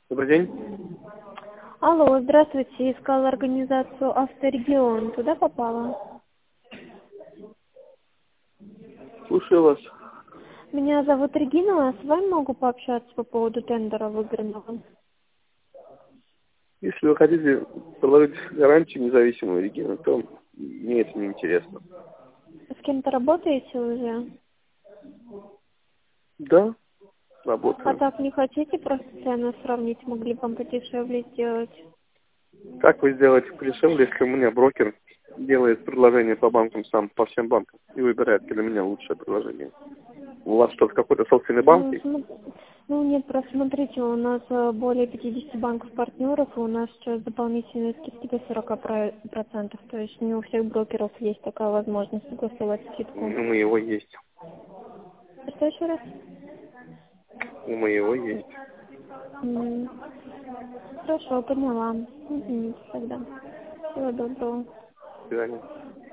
Добрый день. Алло, здравствуйте. Искала организацию «Авторегион». Туда попала? Слушаю вас. Меня зовут Регина, а с вами могу пообщаться по поводу тендера выигранного? Если вы хотите положить гарантию независимую, Регина, то мне это не интересно. С кем-то работаете уже? Да, А работаю. так не хотите просто цены сравнить? Могли бы вам подешевле сделать? Как вы сделаете подешевле, если у меня брокер делает предложение по банкам сам, по всем банкам, и выбирает для меня лучшее предложение? У вас что-то какой-то собственный банк Ну, есть? ну нет, просто смотрите, у нас более 50 банков-партнеров, и у нас сейчас дополнительные скидки до 40%. То есть не у всех брокеров есть такая возможность согласовать скидку. У моего есть. Что еще раз? У моего есть. М, Хорошо, поняла. Извините тогда. Всего доброго. До свидания.